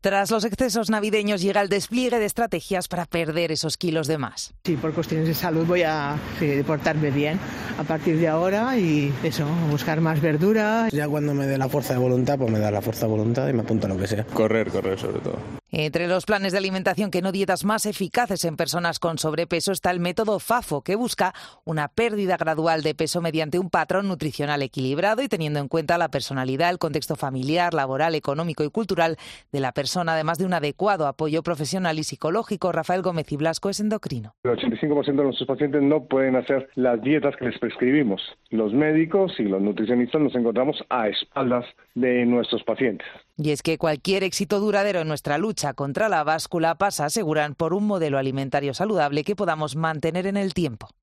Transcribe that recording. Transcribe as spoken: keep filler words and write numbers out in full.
Tras los excesos navideños llega el despliegue de estrategias para perder esos kilos de más. Sí, por cuestiones de salud voy a sí, portarme bien a partir de ahora y eso, buscar más verdura. Ya cuando me dé la fuerza de voluntad, pues me da la fuerza de voluntad y me apunto a lo que sea. Correr, correr sobre todo. Entre los planes de alimentación que no dietas más eficaces en personas con sobrepeso está el método FAFO, que busca una pérdida gradual de peso mediante un patrón nutricional equilibrado y teniendo en cuenta la personalidad, el contexto familiar, laboral, económico y cultural de la persona, además de un adecuado apoyo profesional y psicológico. Rafael Gómez y Blasco es endocrino. El ochenta y cinco por ciento de nuestros pacientes no pueden hacer las dietas que les prescribimos. Los médicos y los nutricionistas nos encontramos a espaldas de nuestros pacientes. Y es que cualquier éxito duradero en nuestra lucha contra la báscula pasa, aseguran, por un modelo alimentario saludable que podamos mantener en el tiempo.